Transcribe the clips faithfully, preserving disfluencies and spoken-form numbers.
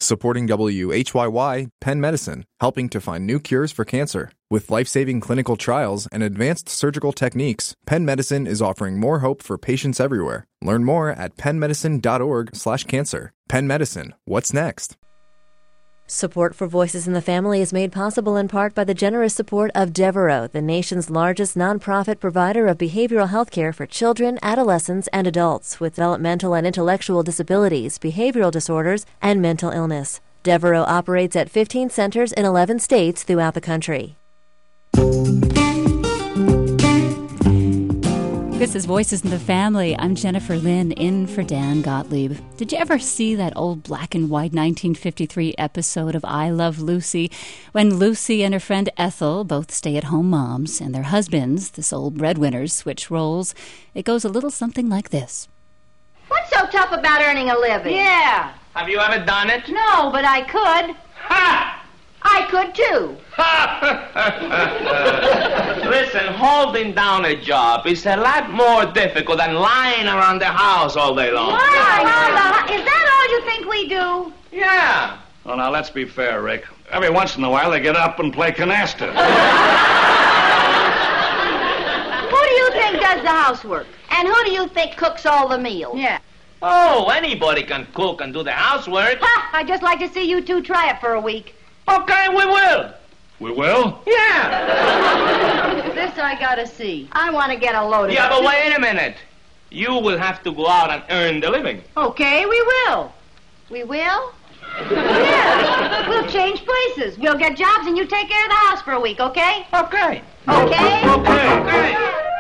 Supporting W H Y Y, Penn Medicine, helping to find new cures for cancer. With life-saving clinical trials and advanced surgical techniques, Penn Medicine is offering more hope for patients everywhere. Learn more at pennmedicine.org slash cancer. Penn Medicine, what's next? Support for Voices in the Family is made possible in part by the generous support of Devereaux, the nation's largest nonprofit provider of behavioral health care for children, adolescents, and adults with developmental and intellectual disabilities, behavioral disorders, and mental illness. Devereaux operates at fifteen centers in eleven states throughout the country. This is Voices in the Family. I'm Jennifer Lynn, in for Dan Gottlieb. Did you ever see that old black and white nineteen fifty-three episode of I Love Lucy, when Lucy and her friend Ethel, both stay-at-home moms, and their husbands, the sole breadwinners, switch roles? It goes a little something like this. What's so tough about earning a living? Yeah. Have you ever done it? No, but I could. Ha! I could too. Listen, holding down a job is a lot more difficult than lying around the house all day long. Lying around the house? Is that all you think we do? Yeah. Well, now, let's be fair, Rick. Every once in a while, they get up and play canasta. Who do you think does the housework? And who do you think cooks all the meals? Yeah. Oh, anybody can cook and do the housework. Ha! I'd just like to see you two try it for a week. Okay, we will. We will? Yeah. This I gotta see. I want to get a load of Yeah, it. but wait a minute. You will have to go out and earn the living. Okay, we will. We will? Yeah. We'll change places. We'll get jobs and you take care of the house for a week, okay? Okay. Okay? Okay, okay.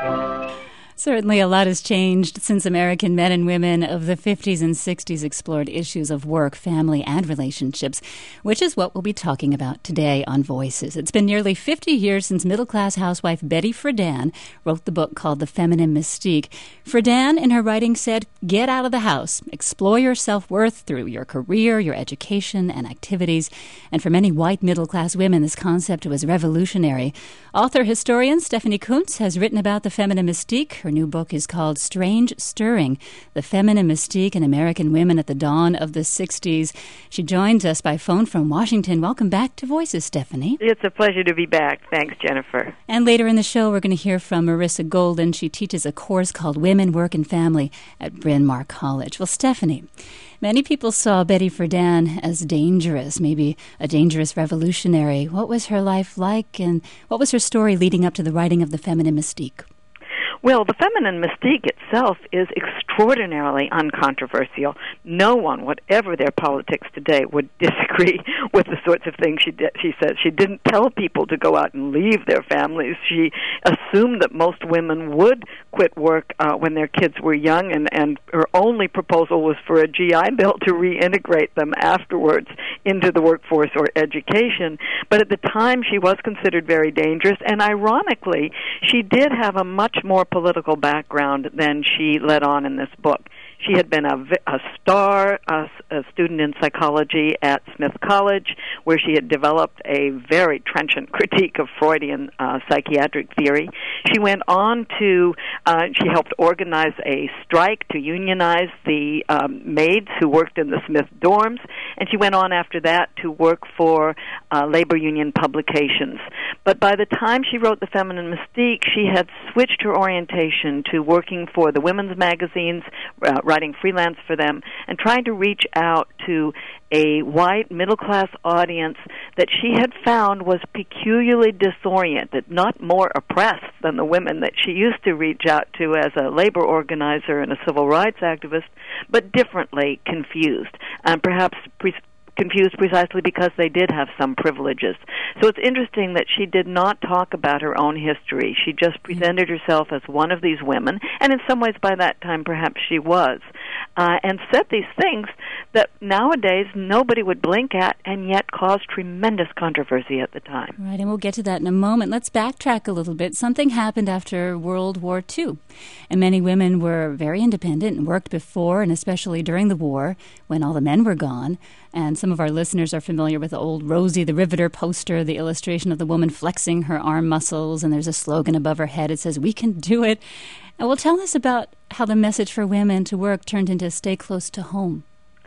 Certainly a lot has changed since American men and women of the fifties and sixties explored issues of work, family, and relationships, which is what we'll be talking about today on Voices. It's been nearly fifty years since middle-class housewife Betty Friedan wrote the book called The Feminine Mystique. Friedan, in her writing, said, "Get out of the house. Explore your self-worth through your career, your education, and activities." And for many white middle-class women, this concept was revolutionary. Author-historian Stephanie Coontz has written about the feminine mystique. Her new book is called Strange Stirring, The Feminine Mystique in American Women at the Dawn of the sixties. She joins us by phone from Washington. Welcome back to Voices, Stephanie. It's a pleasure to be back. Thanks, Jennifer. And later in the show, we're going to hear from Marissa Golden. She teaches a course called Women, Work, and Family at Bryn Mawr College. Well, Stephanie, many people saw Betty Friedan as dangerous, maybe a dangerous revolutionary. What was her life like, and what was her story leading up to the writing of The Feminine Mystique? Well, the feminine mystique itself is extraordinarily uncontroversial. No one, whatever their politics today, would disagree with the sorts of things she did. She said she didn't tell people to go out and leave their families. She assumed that most women would quit work uh, when their kids were young, and, and her only proposal was for a G I Bill to reintegrate them afterwards into the workforce or education. But at the time, she was considered very dangerous, and ironically, she did have a much more political background than she let on in this book. She had been a, a star a, a student in psychology at Smith College, where she had developed a very trenchant critique of Freudian uh, psychiatric theory. She went on to, uh, she helped organize a strike to unionize the um, maids who worked in the Smith dorms, and she went on after that to work for uh, labor union publications. But by the time she wrote The Feminine Mystique, she had switched her orientation to working for the women's magazines, uh, writing freelance for them, and trying to reach out to a white middle-class audience that she had found was peculiarly disoriented, not more oppressed than the women that she used to reach out to as a labor organizer and a civil rights activist, but differently confused, and perhaps pre- confused precisely because they did have some privileges. So it's interesting that she did not talk about her own history. She just presented herself as one of these women, and in some ways by that time perhaps she was, uh, and said these things that nowadays nobody would blink at and yet caused tremendous controversy at the time. Right, and we'll get to that in a moment. Let's backtrack a little bit. Something happened after World War Two, and many women were very independent and worked before and especially during the war when all the men were gone. And some of our listeners are familiar with the old Rosie the Riveter poster, the illustration of the woman flexing her arm muscles, and there's a slogan above her head. It says, "We can do it." And well, tell us about how the message for women to work turned into stay close to home.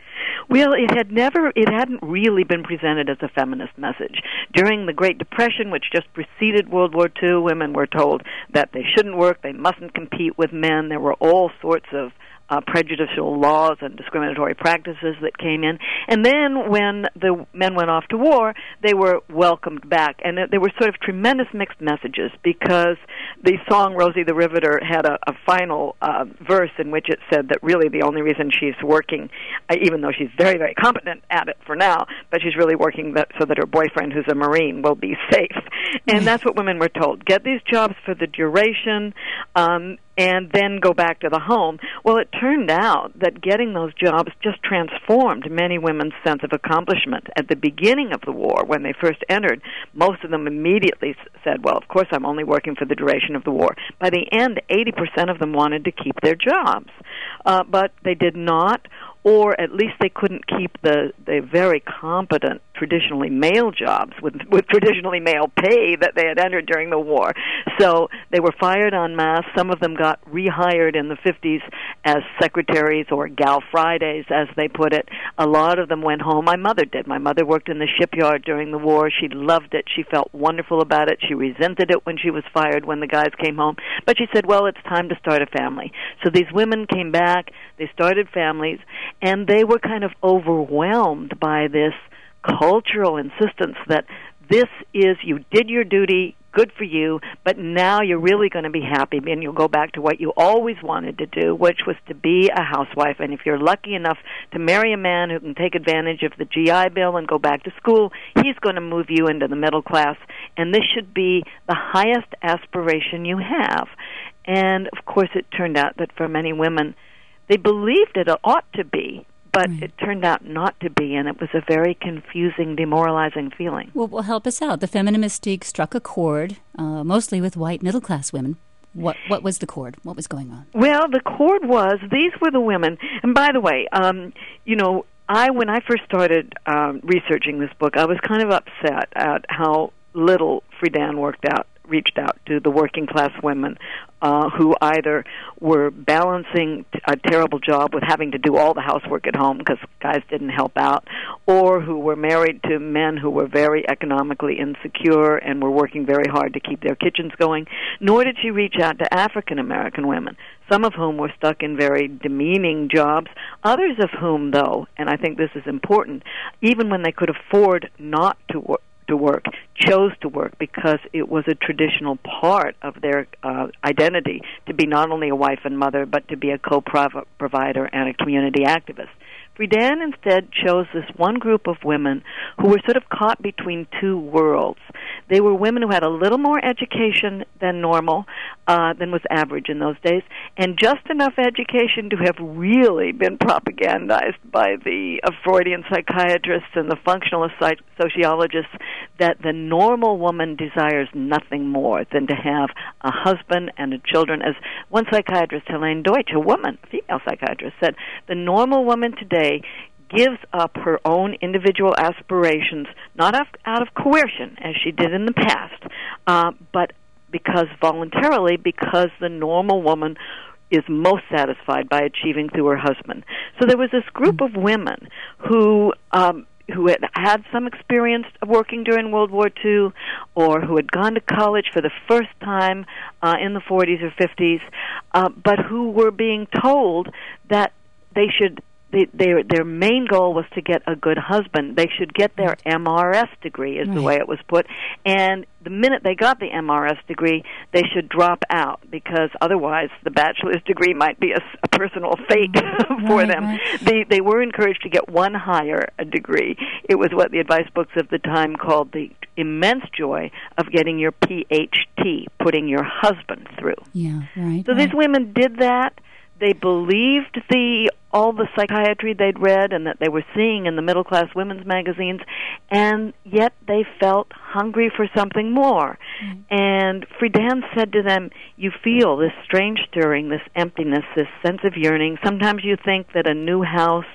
Well, it had never, it hadn't really been presented as a feminist message. During the Great Depression, which just preceded World War Two, women were told that they shouldn't work, they mustn't compete with men. There were all sorts of Uh, prejudicial laws and discriminatory practices that came in. And then when the men went off to war, they were welcomed back. And there were sort of tremendous mixed messages, because the song Rosie the Riveter had a, a final uh, verse in which it said that really the only reason she's working, uh, even though she's very, very competent at it for now, but she's really working that, so that her boyfriend, who's a Marine, will be safe. And that's what women were told. Get these jobs for the duration, um, and then go back to the home. Well, it turned out that getting those jobs just transformed many women's sense of accomplishment. At the beginning of the war, when they first entered, most of them immediately said, well, of course I'm only working for the duration of the war. By the end, eighty percent of them wanted to keep their jobs. Uh, but they did not, or at least they couldn't keep the, the very competent traditionally male jobs with, with traditionally male pay that they had entered during the war. So they were fired en masse. Some of them got rehired in the fifties as secretaries or Gal Fridays, as they put it. A lot of them went home. My mother did. My mother worked in the shipyard during the war. She loved it. She felt wonderful about it. She resented it when she was fired when the guys came home. But she said, well, it's time to start a family. So these women came back. They started families. And they were kind of overwhelmed by this cultural insistence that this is, you did your duty, good for you, but now you're really going to be happy and you'll go back to what you always wanted to do, which was to be a housewife. And if you're lucky enough to marry a man who can take advantage of the G I Bill and go back to school, he's going to move you into the middle class. And this should be the highest aspiration you have. And, of course, it turned out that for many women, they believed it ought to be, but right. It turned out not to be, and it was a very confusing, demoralizing feeling. Well, well help us out. The feminine mystique struck a chord, uh, mostly with white middle-class women. What what was the chord? What was going on? Well, the chord was, these were the women, and by the way, um, you know, I when I first started um, researching this book, I was kind of upset at how little Friedan worked out. reached out to the working class women uh, who either were balancing a terrible job with having to do all the housework at home because guys didn't help out, or who were married to men who were very economically insecure and were working very hard to keep their kitchens going. Nor did she reach out to African American women, some of whom were stuck in very demeaning jobs, others of whom, though, and I think this is important, even when they could afford not to work, to work, chose to work because it was a traditional part of their uh, identity to be not only a wife and mother, but to be a co-provider and a community activist. Friedan instead chose this one group of women who were sort of caught between two worlds. They were women who had a little more education than normal, uh, than was average in those days, and just enough education to have really been propagandized by the uh, Freudian psychiatrists and the functionalist psych- sociologists that the normal woman desires nothing more than to have a husband and a children. As one psychiatrist, Helene Deutsch, a woman, a female psychiatrist, said, the normal woman today gives up her own individual aspirations, not out of coercion, as she did in the past, uh, but because voluntarily, because the normal woman is most satisfied by achieving through her husband. So there was this group of women who um, who had had some experience of working during World War Two, or who had gone to college for the first time uh, in the forties or fifties, uh, but who were being told that they should They, their their main goal was to get a good husband. They should get their M R S degree, is right. the way it was put. And the minute they got the M R S degree, they should drop out, because otherwise the bachelor's degree might be a, a personal fate for right, them. Right. They they were encouraged to get one higher degree. It was what the advice books of the time called the immense joy of getting your P H D, putting your husband through. Yeah, right. So right. these women did that. They believed the all the psychiatry they'd read and that they were seeing in the middle-class women's magazines, and yet they felt hungry for something more. Mm. And Friedan said to them, you feel this strange stirring, this emptiness, this sense of yearning. Sometimes you think that a new house,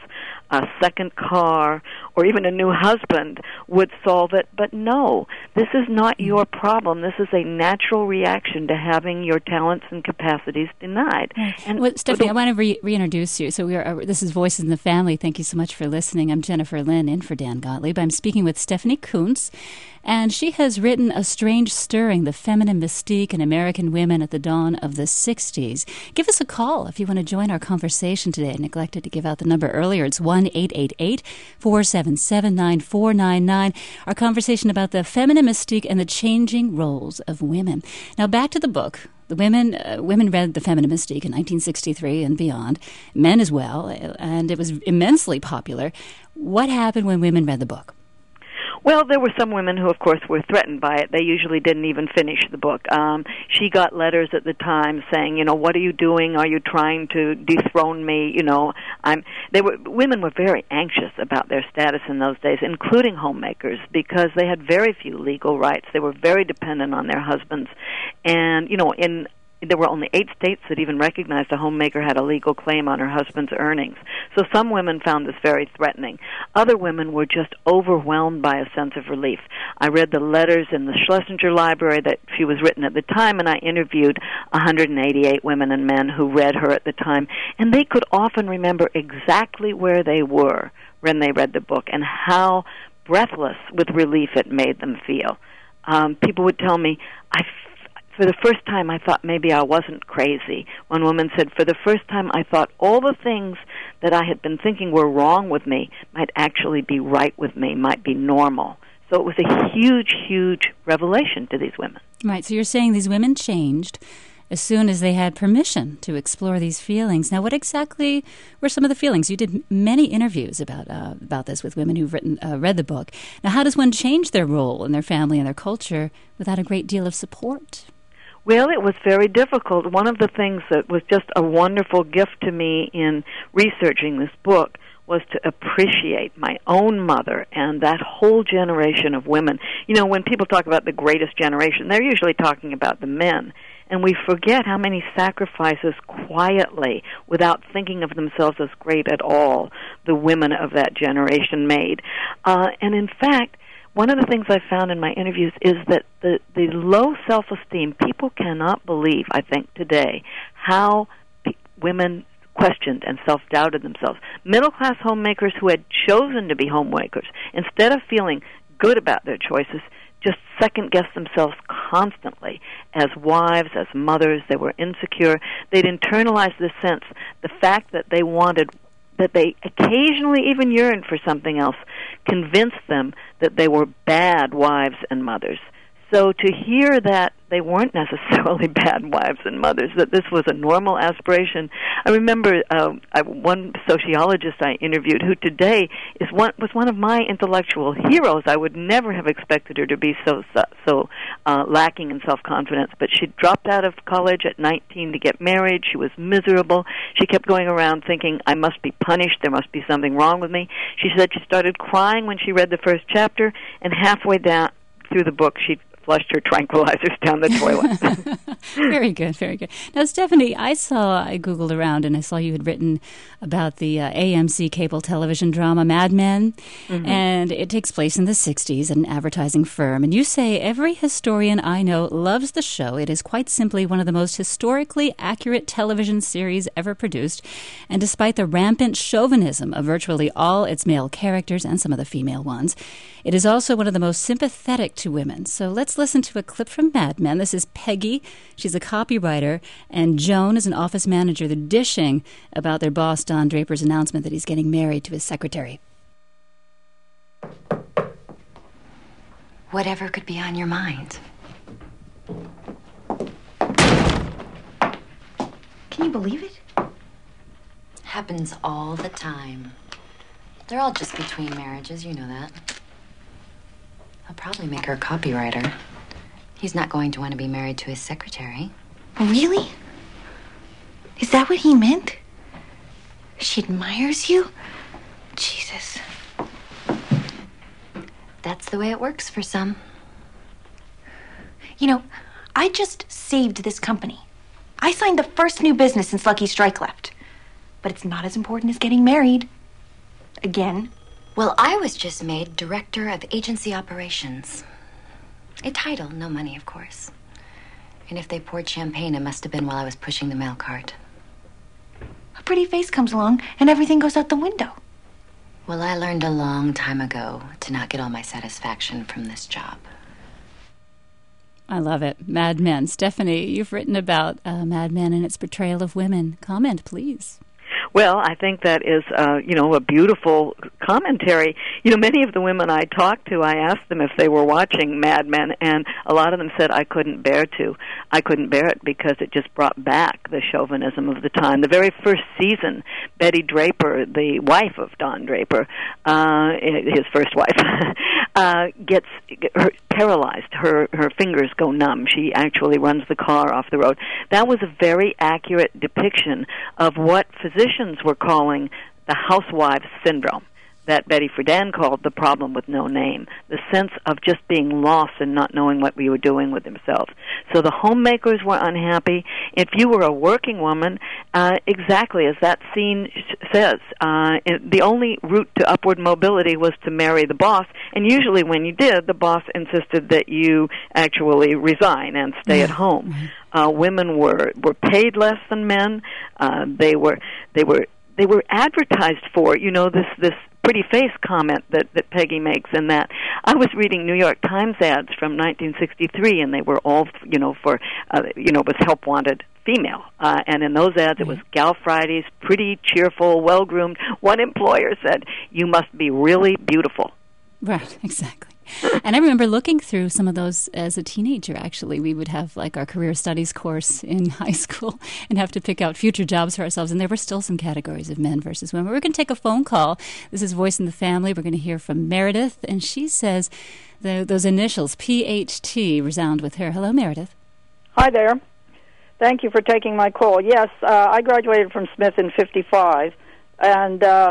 a second car, or even a new husband would solve it. But no, this is not your problem. This is a natural reaction to having your talents and capacities denied. Right. And well, Stephanie, I want to re- reintroduce you. So we are. Uh, this is Voices in the Family. Thank you so much for listening. I'm Jennifer Lynn, in for Dan Gottlieb. I'm speaking with Stephanie Coontz, and she has written A Strange Stirring, The Feminine Mystique in American Women at the Dawn of the sixties. Give us a call if you want to join our conversation today. I neglected to give out the number earlier. It's one eight eight eight, four seven seven, nine four nine nine. Our conversation about the feminine mystique and the changing roles of women. Now, back to the book. The women uh, women read The Feminine Mystique in nineteen sixty-three and beyond, men as well, and it was immensely popular. What happened when women read the book? Well, there were some women who, of course, were threatened by it. They usually didn't even finish the book. Um, she got letters at the time saying, you know, what are you doing? Are you trying to dethrone me? You know, I'm. They were women were very anxious about their status in those days, including homemakers, because they had very few legal rights. They were very dependent on their husbands, and you know, in. There were only eight states that even recognized a homemaker had a legal claim on her husband's earnings. So some women found this very threatening. Other women were just overwhelmed by a sense of relief. I read the letters in the Schlesinger Library that she was written at the time, and I interviewed one hundred eighty-eight women and men who read her at the time, and they could often remember exactly where they were when they read the book and how breathless with relief it made them feel. Um, people would tell me, I For the first time, I thought maybe I wasn't crazy. One woman said, for the first time, I thought all the things that I had been thinking were wrong with me might actually be right with me, might be normal. So it was a huge, huge revelation to these women. Right, so you're saying these women changed as soon as they had permission to explore these feelings. Now, what exactly were some of the feelings? You did many interviews about uh, about this with women who've written, uh, read the book. Now, how does one change their role in their family and their culture without a great deal of support? Well, it was very difficult. One of the things that was just a wonderful gift to me in researching this book was to appreciate my own mother and that whole generation of women. You know, when people talk about the greatest generation, they're usually talking about the men. And we forget how many sacrifices quietly, without thinking of themselves as great at all, the women of that generation made. Uh, and in fact, one of the things I found in my interviews is that the, the low self-esteem, people cannot believe, I think, today, how pe- women questioned and self-doubted themselves. Middle-class homemakers who had chosen to be homemakers, instead of feeling good about their choices, just second-guessed themselves constantly as wives, as mothers. They were insecure. They'd internalized this sense, the fact that they wanted, that they occasionally even yearned for something else, convinced them that they were bad wives and mothers. So to hear that they weren't necessarily bad wives and mothers, that this was a normal aspiration. I remember uh, I, one sociologist I interviewed who today is one, was one of my intellectual heroes. I would never have expected her to be so so uh, lacking in self-confidence, but she dropped out of college at nineteen to get married. She was miserable. She kept going around thinking, I must be punished. There must be something wrong with me. She said she started crying when she read the first chapter, and halfway down through the book, she flushed her tranquilizers down the toilet. Very good, very good. Now, Stephanie, I saw, I Googled around and I saw you had written about the uh, A M C cable television drama Mad Men, mm-hmm. and it takes place in the sixties at an advertising firm. And you say, every historian I know loves the show. It is quite simply one of the most historically accurate television series ever produced. And despite the rampant chauvinism of virtually all its male characters and some of the female ones, it is also one of the most sympathetic to women. So let's listen to a clip from Mad Men. This is Peggy. She's a copywriter, and Joan is an office manager. They're dishing about their boss, Don Draper's announcement that he's getting married to his secretary. Whatever could be on your mind? Can you believe it? Happens all the time. They're all just between marriages, you know that. I'll probably make her a copywriter. He's not going to want to be married to his secretary. Really? Is that what he meant? She admires you? Jesus. That's the way it works for some. You know, I just saved this company. I signed the first new business since Lucky Strike left. But it's not as important as getting married. Again? Well, I was just made Director of Agency Operations. A title, no money, of course. And if they poured champagne, it must have been while I was pushing the mail cart. A pretty face comes along and everything goes out the window. Well, I learned a long time ago to not get all my satisfaction from this job. I love it. Mad Men. Stephanie, you've written about uh, Mad Men and its portrayal of women. Comment, please. Well, I think that is, uh, you know, a beautiful commentary. You know, many of the women I talked to, I asked them if they were watching Mad Men, and a lot of them said I couldn't bear to. I couldn't bear it because it just brought back the chauvinism of the time. The very first season, Betty Draper, the wife of Don Draper, uh, his first wife, uh, gets her paralyzed. Her her fingers go numb. She actually runs the car off the road. That was a very accurate depiction of what physicians were calling the housewives syndrome, that Betty Friedan called the problem with no name, the sense of just being lost and not knowing what we were doing with themselves. So the homemakers were unhappy. If you were a working woman, uh, exactly as that scene says, uh, it, the only route to upward mobility was to marry the boss, and usually when you did, the boss insisted that you actually resign and stay at home. Uh, women were, were paid less than men. Uh, they were they were they were advertised for. You know, this this pretty face comment that, that Peggy makes in that. I was reading New York Times ads from nineteen sixty-three, and they were all, you know, for, uh, you know, it was help wanted female. Uh, and in those ads, it was Gal Fridays, pretty, cheerful, well-groomed. One employer said, you must be really beautiful. Right, exactly. And I remember looking through some of those as a teenager, actually. We would have like our career studies course in high school and have to pick out future jobs for ourselves. And there were still some categories of men versus women. We're going to take a phone call. This is Voice in the Family. We're going to hear from Meredith. And she says the, those initials, P H T, resound with her. Hello, Meredith. Hi there. Thank you for taking my call. Yes, uh, I graduated from Smith in fifty-five. And uh,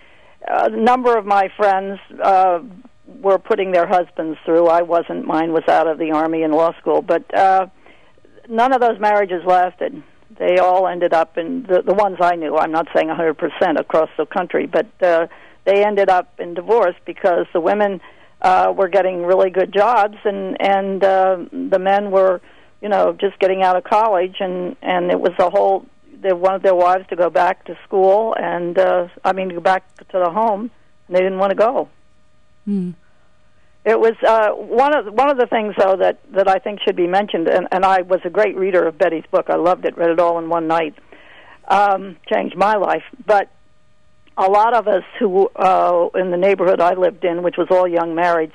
a number of my friends Uh, were putting their husbands through. I wasn't. Mine was out of the Army and law school. But uh, none of those marriages lasted. They all ended up in, the, the ones I knew, I'm not saying one hundred percent across the country, but uh, they ended up in divorce because the women uh, were getting really good jobs and, and uh, the men were, you know, just getting out of college, and, and it was a whole, they wanted their wives to go back to school and, uh, I mean, go back to the home, and they didn't want to go. Mm. It was uh, one of one of the things, though, that, that I think should be mentioned, and, and I was a great reader of Betty's book. I loved it, read it all in one night. Um, changed my life. But a lot of us who, uh, in the neighborhood I lived in, which was all young marrieds,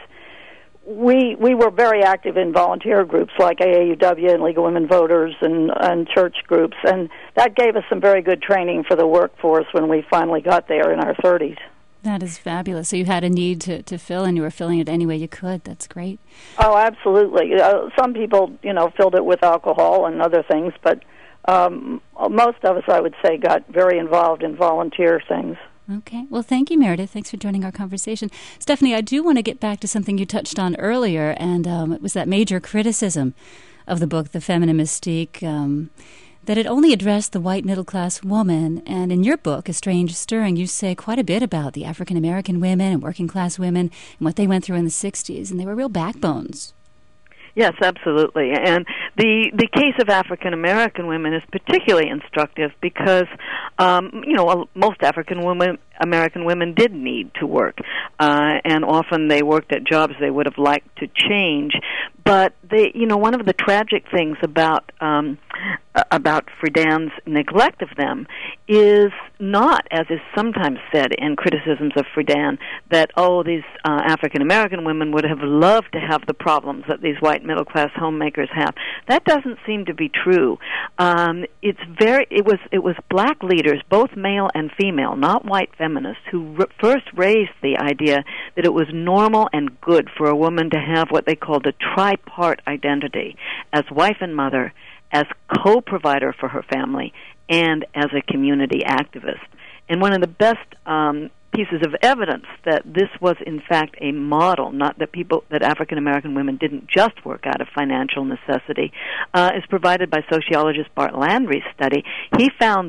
we we were very active in volunteer groups like A A U W and League of Women Voters and, and church groups, and that gave us some very good training for the workforce when we finally got there in our thirties. That is fabulous. So you had a need to, to fill, and you were filling it any way you could. That's great. Oh, absolutely. Uh, some people, you know, filled it with alcohol and other things, but um, most of us, I would say, got very involved in volunteer things. Okay. Well, thank you, Meredith. Thanks for joining our conversation. Stephanie, I do want to get back to something you touched on earlier, and um, it was that major criticism of the book, The Feminine Mystique, um, that it only addressed the white middle-class woman. And in your book, A Strange Stirring, you say quite a bit about the African-American women and working-class women and what they went through in the sixties, and they were real backbones. Yes, absolutely. And the the case of African American women is particularly instructive because, um, you know, most African women, American women did need to work, uh, and often they worked at jobs they would have liked to change. But they, you know, one of the tragic things about um, about Friedan's neglect of them is not, as is sometimes said in criticisms of Friedan, that, oh, these uh, African-American women would have loved to have the problems that these white middle-class homemakers have. That doesn't seem to be true. Um, it's very, it was, it was black leaders, both male and female, not white feminists, who r- first raised the idea that it was normal and good for a woman to have what they called a tripart identity, as wife and mother, as co-provider for her family, and as a community activist. And one of the best um, pieces of evidence that this was in fact a model, not that people, that African American women didn't just work out of financial necessity, uh, is provided by sociologist Bart Landry's study. He found that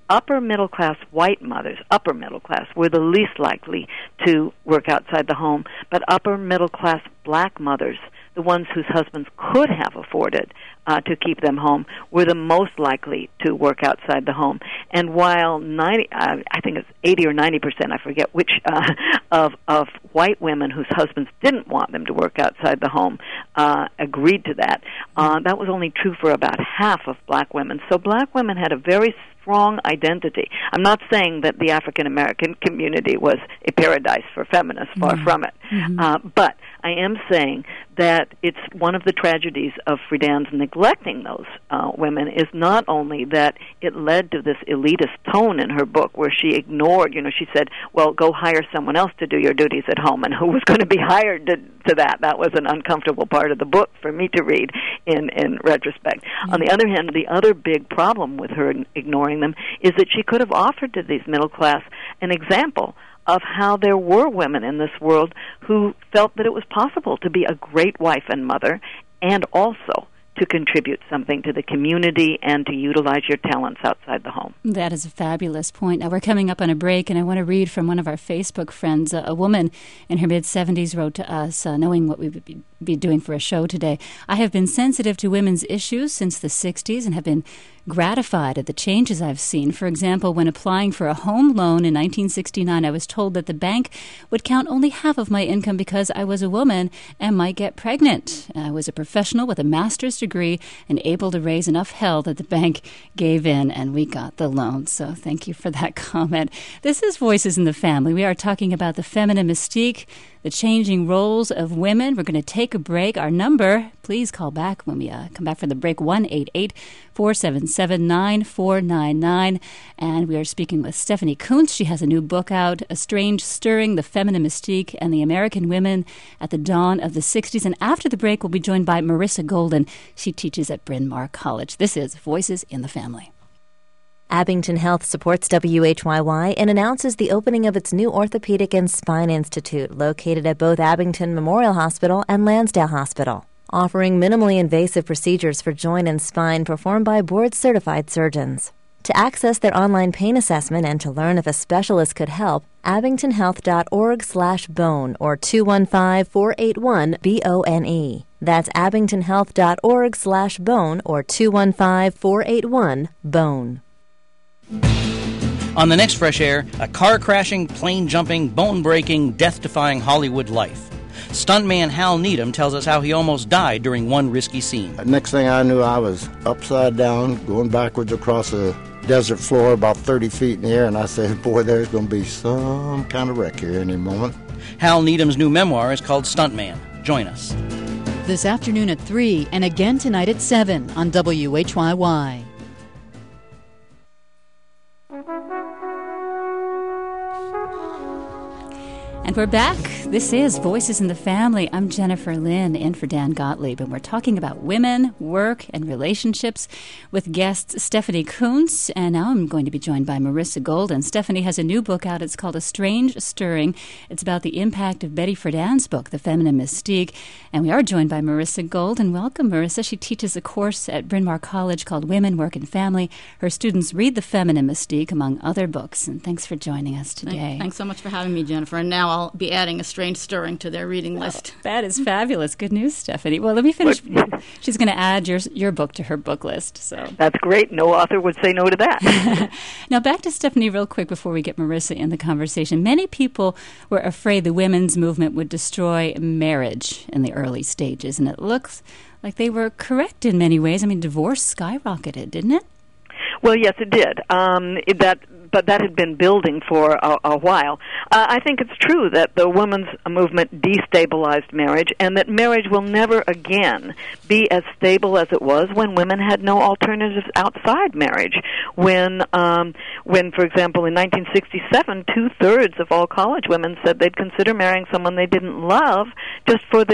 upper middle class white mothers, upper middle class, were the least likely to work outside the home, but upper middle class black mothers, the ones whose husbands could have afforded uh, to keep them home, were the most likely to work outside the home. And while ninety, uh, I think it's eighty or ninety percent, I forget which, uh, of of white women whose husbands didn't want them to work outside the home uh, agreed to that, uh, that was only true for about half of black women. So black women had a very strong identity. I'm not saying that the African American community was a paradise for feminists, far mm-hmm. from it. Mm-hmm. Uh, but I am saying that it's one of the tragedies of Friedan's neglecting those uh, women is not only that it led to this elitist tone in her book where she ignored, you know, she said, well, go hire someone else to do your duties at home, and who was going to be hired to, to that? That was an uncomfortable part of the book for me to read in, in retrospect. Mm-hmm. On the other hand, the other big problem with her ignoring them is that she could have offered to these middle class an example of how there were women in this world who felt that it was possible to be a great wife and mother and also to contribute something to the community and to utilize your talents outside the home. That is a fabulous point. Now, we're coming up on a break, and I want to read from one of our Facebook friends. A, a woman in her mid-seventies wrote to us, uh, knowing what we would be, be doing for a show today. I have been sensitive to women's issues since the sixties and have been gratified at the changes I've seen. For example, when applying for a home loan in nineteen sixty-nine, I was told that the bank would count only half of my income because I was a woman and might get pregnant. I was a professional with a master's degree and able to raise enough hell that the bank gave in and we got the loan. So thank you for that comment. This is Voices in the Family. We are talking about the feminine mystique, the changing roles of women. We're going to take a break. Our number, please call back when we uh, come back from the break, one eight eight, four seven seven, nine four nine nine. And we are speaking with Stephanie Coontz. She has a new book out, A Strange Stirring, The Feminine Mystique and the American Women at the Dawn of the sixties. And after the break, we'll be joined by Marissa Golden. She teaches at Bryn Mawr College. This is Voices in the Family. Abington Health supports W H Y Y and announces the opening of its new Orthopedic and Spine Institute located at both Abington Memorial Hospital and Lansdale Hospital, offering minimally invasive procedures for joint and spine performed by board-certified surgeons. To access their online pain assessment and to learn if a specialist could help, abingtonhealth.org slash bone or two one five, four eight one, B O N E. That's abingtonhealth.org slash bone or two one five, four eight one, bone. On the next Fresh Air, a car-crashing, plane-jumping, bone-breaking, death-defying Hollywood life. Stuntman Hal Needham tells us how he almost died during one risky scene. Next thing I knew, I was upside down, going backwards across a desert floor about thirty feet in the air, and I said, boy, there's going to be some kind of wreck here any moment. Hal Needham's new memoir is called Stuntman. Join us. This afternoon at three and again tonight at seven on W H Y Y. And we're back. This is Voices in the Family. I'm Jennifer Lynn, in for Dan Gottlieb, and we're talking about women, work, and relationships with guest Stephanie Coontz. And now I'm going to be joined by Marissa Golden. Stephanie has a new book out. It's called A Strange Stirring. It's about the impact of Betty Friedan's book, The Feminine Mystique. And we are joined by Marissa Golden. Welcome, Marissa. She teaches a course at Bryn Mawr College called Women, Work, and Family. Her students read The Feminine Mystique, among other books. And thanks for joining us today. Thanks so much for having me, Jennifer. And now I'll be adding A Strange Stirring to their reading list. Oh, that is fabulous. Good news, Stephanie. Well, let me finish. She's going to add your your book to her book list. So that's great. No author would say no to that. Now, back to Stephanie real quick before we get Marissa in the conversation. Many people were afraid the women's movement would destroy marriage in the early stages, and it looks like they were correct in many ways. I mean, divorce skyrocketed, didn't it? Well, yes, it did. Um, it, that, but that had been building for a, a while. Uh, I think it's true that the women's movement destabilized marriage, and that marriage will never again be as stable as it was when women had no alternatives outside marriage. When, um, when, for example, in nineteen sixty-seven, two thirds of all college women said they'd consider marrying someone they didn't love just for the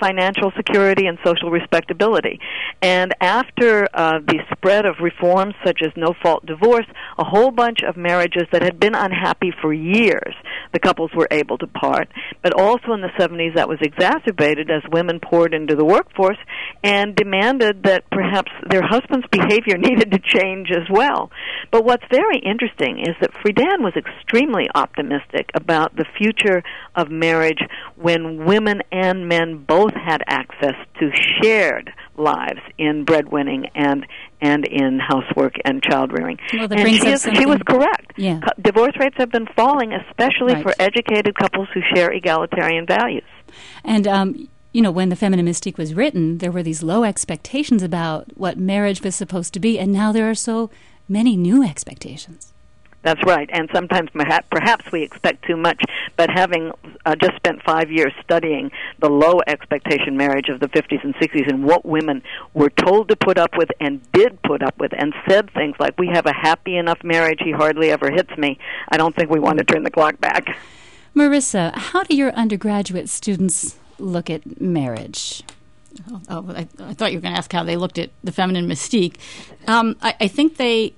financial security and social respectability. And after uh, the spread of reforms such as no-fault divorce, a whole bunch of marriages that had been unhappy for years, the couples were able to part. But also in the seventies, that was exacerbated as women poured into the workforce and demanded that perhaps their husband's behavior needed to change as well. But what's very interesting is that Friedan was extremely optimistic about the future of marriage when women and men both had access to shared lives in breadwinning and and in housework and child rearing. Well, that and brings she, up is, something- she was correct. Yeah. Co- Divorce rates have been falling, especially Right. for educated couples who share egalitarian values. And, um, you know, when The Feminine Mystique was written, there were these low expectations about what marriage was supposed to be, and now there are so many new expectations. That's right, and sometimes perhaps, perhaps we expect too much, but having uh, just spent five years studying the low expectation marriage of the fifties and sixties and what women were told to put up with and did put up with and said things like, we have a happy enough marriage, he hardly ever hits me, I don't think we want to turn the clock back. Marissa, how do your undergraduate students look at marriage? Oh, oh I, I thought you were going to ask how they looked at The Feminine Mystique. Um, I, I think they...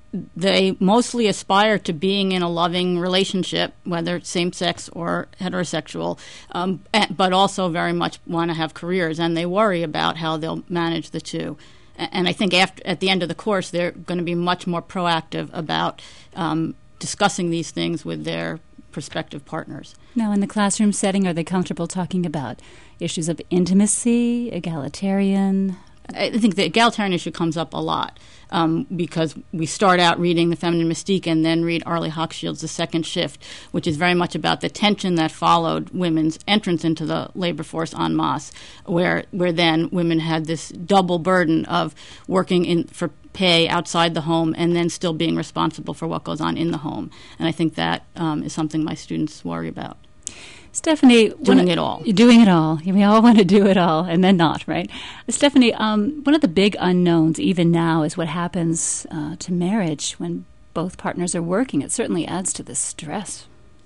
They mostly aspire to being in a loving relationship, whether it's same-sex or heterosexual, um, but also very much want to have careers, and they worry about how they'll manage the two. And I think after, at the end of the course, they're going to be much more proactive about um, discussing these things with their prospective partners. Now, in the classroom setting, are they comfortable talking about issues of intimacy, egalitarian? I think the egalitarian issue comes up a lot um, because we start out reading The Feminine Mystique and then read Arlie Hochschild's The Second Shift, which is very much about the tension that followed women's entrance into the labor force en masse, where where then women had this double burden of working in for pay outside the home and then still being responsible for what goes on in the home. And I think that um, is something my students worry about. Stephanie, doing it all. Doing it all. We all want to do it all, and then not, right? Stephanie, um, one of the big unknowns, even now, is what happens uh, to marriage when both partners are working. It certainly adds to the stress.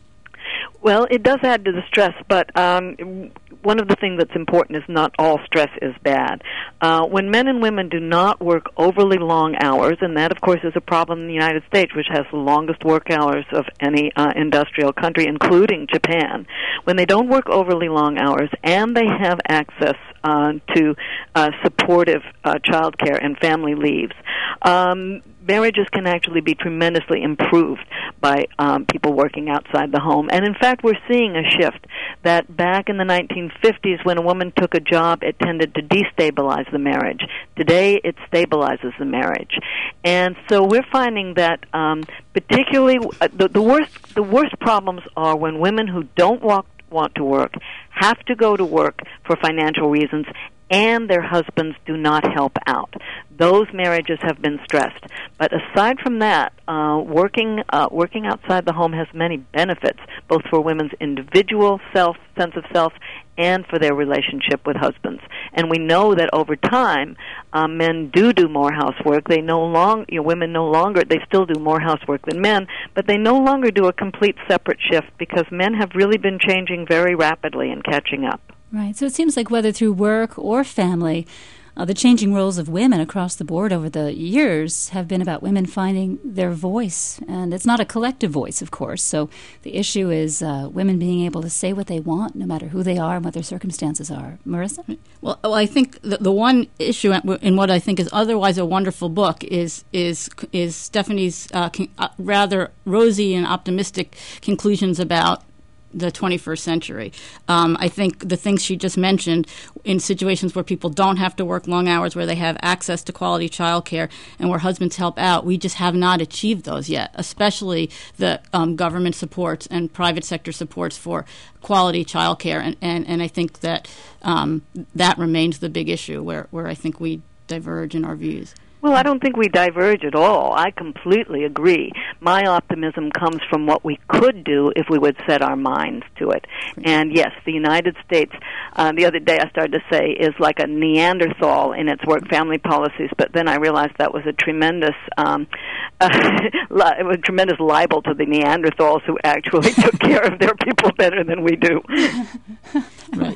Well, it does add to the stress, but um, one of the things that's important is not all stress is bad. Uh, when men and women do not work overly long hours, and that, of course, is a problem in the United States, which has the longest work hours of any uh, industrial country, including Japan. When they don't work overly long hours and they have access uh, to uh, supportive uh, child care and family leaves, um, marriages can actually be tremendously improved by um, people working outside the home. And in fact, we're seeing a shift that back in the nineteen fifties, when a woman took a job, it tended to destabilize the marriage. Today, it stabilizes the marriage. And so we're finding that um, particularly uh, the, the worst the worst problems are when women who don't walk, want to work have to go to work for financial reasons and their husbands do not help out. Those marriages have been stressed. But aside from that, uh, working uh, working outside the home has many benefits, both for women's individual self sense of self and for their relationship with husbands. And we know that over time, uh, men do do more housework. They no long, you know, women no longer, they still do more housework than men, but they no longer do a complete separate shift because men have really been changing very rapidly and catching up. Right. So it seems like whether through work or family, uh, the changing roles of women across the board over the years have been about women finding their voice. And it's not a collective voice, of course. So the issue is uh, women being able to say what they want, no matter who they are and what their circumstances are. Marissa? Well, well I think the, the one issue in what I think is otherwise a wonderful book is is is Stephanie's uh, con- uh, rather rosy and optimistic conclusions about the twenty-first century. Um, I think the things she just mentioned in situations where people don't have to work long hours, where they have access to quality child care, and where husbands help out, we just have not achieved those yet, especially the um, government supports and private sector supports for quality child care. And, and, and I think that um, that remains the big issue where, where I think we diverge in our views. Well, I don't think we diverge at all. I completely agree. My optimism comes from what we could do if we would set our minds to it. And yes, the United States, uh, the other day I started to say, is like a Neanderthal in its work-family policies, but then I realized that was a tremendous, um, uh, it was a tremendous libel to the Neanderthals who actually took care of their people better than we do. Right.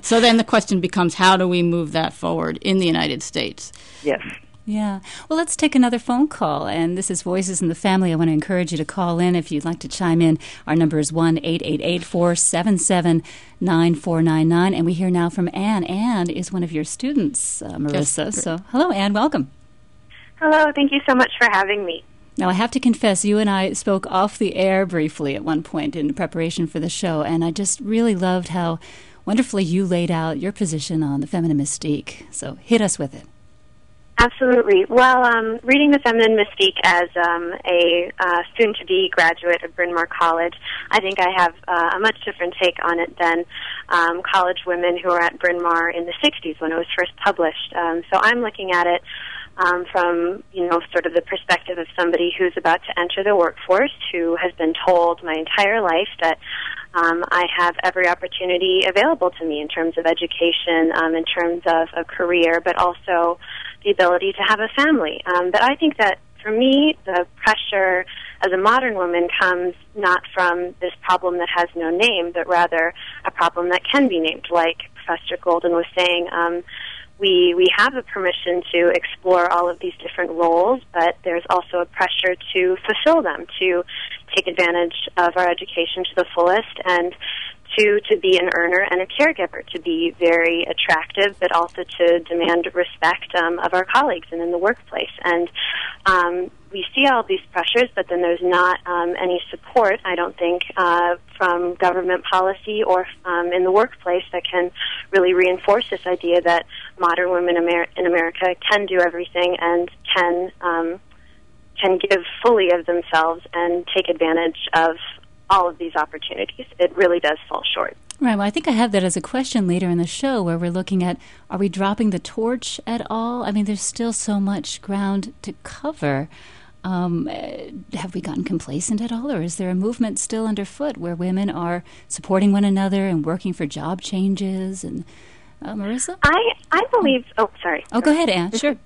So then the question becomes, how do we move that forward in the United States? Yes. Yeah. Well, let's take another phone call. And this is Voices in the Family. I want to encourage you to call in if you'd like to chime in. Our number is one eight eight eight, four seven seven, nine four nine nine. And we hear now from Anne. Anne is one of your students, uh, Marissa. Yes. So, hello, Anne. Welcome. Hello. Thank you so much for having me. Now, I have to confess, you and I spoke off the air briefly at one point in preparation for the show, and I just really loved how wonderfully you laid out your position on the feminine mystique. So hit us with it. Absolutely. Well, um, reading The Feminine Mystique as um, a uh, soon-to-be graduate of Bryn Mawr College, I think I have uh, a much different take on it than um, college women who were at Bryn Mawr in the sixties when it was first published. Um, so I'm looking at it um, from, you know, sort of the perspective of somebody who's about to enter the workforce, who has been told my entire life that Um, I have every opportunity available to me in terms of education, um, in terms of a career, but also the ability to have a family. Um, but I think that, for me, the pressure as a modern woman comes not from this problem that has no name, but rather a problem that can be named, like Professor Golden was saying. Um, we we have the permission to explore all of these different roles, but there's also a pressure to fulfill them, to take advantage of our education to the fullest, and to to be an earner and a caregiver, to be very attractive, but also to demand respect um, of our colleagues and in the workplace. And um, we see all these pressures, but then there's not um, any support, I don't think, uh, from government policy or um, in the workplace that can really reinforce this idea that modern women Amer- in America can do everything and can um, can give fully of themselves and take advantage of all of these opportunities. It really does fall short. Right. Well, I think I have that as a question later in the show, where we're looking at, are we dropping the torch at all? I mean, there's still so much ground to cover. Um, have we gotten complacent at all, or is there a movement still underfoot where women are supporting one another and working for job changes? And uh, Marissa? I, I believe... Oh, sorry. Oh, go ahead, Anne. Sure.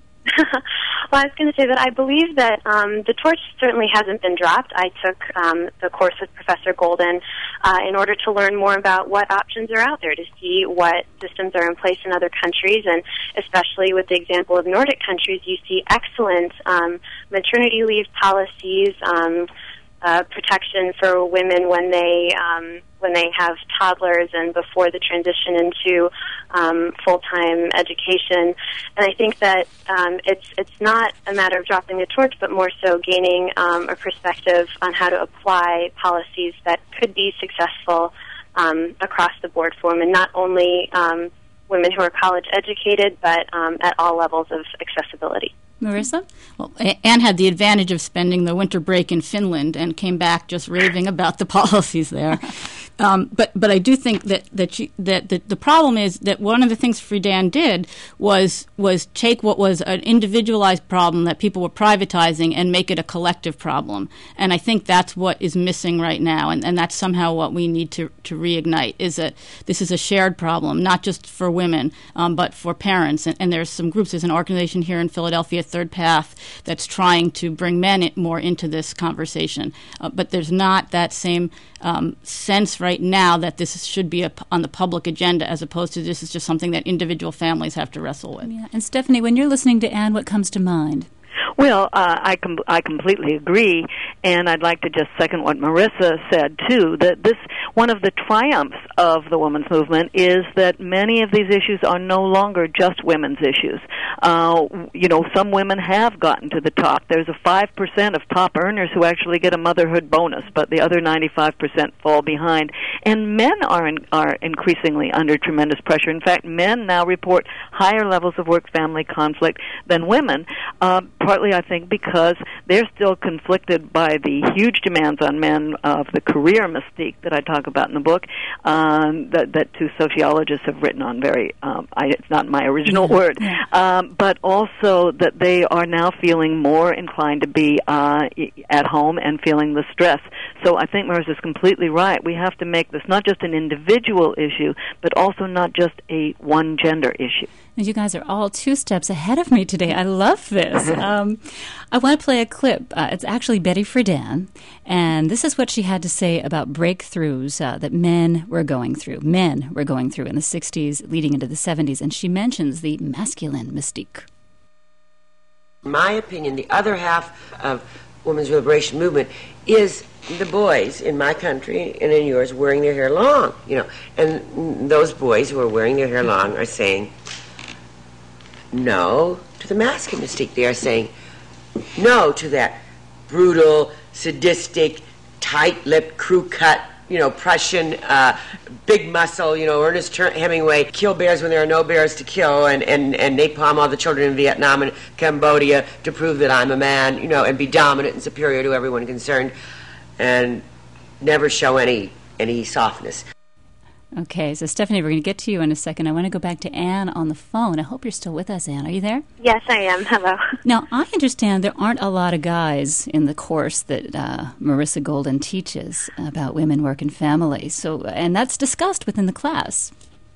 Well, I was going to say that I believe that um, the torch certainly hasn't been dropped. I took um, the course with Professor Golden uh, in order to learn more about what options are out there, to see what systems are in place in other countries, and especially with the example of Nordic countries, you see excellent um, maternity leave policies, um, uh, protection for women when they um, when they have toddlers and before the transition into um, full-time education. And I think that um, it's it's not a matter of dropping the torch, but more so gaining um, a perspective on how to apply policies that could be successful um, across the board for women, not only um, women who are college educated, but um, at all levels of accessibility. Marissa? Well, Anne had the advantage of spending the winter break in Finland and came back just raving about the policies there. Um, but but I do think that that, she, that that the problem is that one of the things Friedan did was was take what was an individualized problem that people were privatizing and make it a collective problem. And I think that's what is missing right now, and, and that's somehow what we need to, to reignite, is that this is a shared problem, not just for women, um, but for parents. And, and there's some groups, there's an organization here in Philadelphia, Third Path, that's trying to bring men in, more into this conversation. Uh, but there's not that same um, sense right now that this should be a, on the public agenda, as opposed to this is just something that individual families have to wrestle with. Yeah. And Stephanie, when you're listening to Anne, what comes to mind? Well, uh, I com- I completely agree, and I'd like to just second what Marissa said too. That this one of the triumphs of the women's movement is that many of these issues are no longer just women's issues. Uh, you know, some women have gotten to the top. There's a five percent of top earners who actually get a motherhood bonus, but the other ninety-five percent fall behind. And men are in, are increasingly under tremendous pressure. In fact, men now report higher levels of work-family conflict than women. Uh, partly, I think, because they're still conflicted by the huge demands on men of the career mystique that I talk about in the book, um, that, that two sociologists have written on very, um, I, it's not my original yeah. word, yeah. Um, but also that they are now feeling more inclined to be uh, at home and feeling the stress. So I think Marissa's completely right. We have to make this not just an individual issue, but also not just a one-gender issue. You guys are all two steps ahead of me today. I love this. Um, Um, I want to play a clip. Uh, it's actually Betty Friedan, and this is what she had to say about breakthroughs uh, that men were going through. Men were going through in the sixties, leading into the seventies, and she mentions the masculine mystique. In my opinion, the other half of women's liberation movement is the boys in my country and in yours wearing their hair long, you know. And those boys who are wearing their hair long are saying no to the masculine mystique. They are saying no to that brutal, sadistic, tight-lipped, crew-cut, you know, Prussian, uh, big muscle, you know, Ernest Hemingway, kill bears when there are no bears to kill, and, and, and napalm all the children in Vietnam and Cambodia to prove that I'm a man, you know, and be dominant and superior to everyone concerned, and never show any any softness. Okay, so Stephanie, we're going to get to you in a second. I want to go back to Anne on the phone. I hope you're still with us, Anne. Are you there? Yes, I am. Hello. Now, I understand there aren't a lot of guys in the course that uh, Marissa Golden teaches about women, work, and family. So, and that's discussed within the class.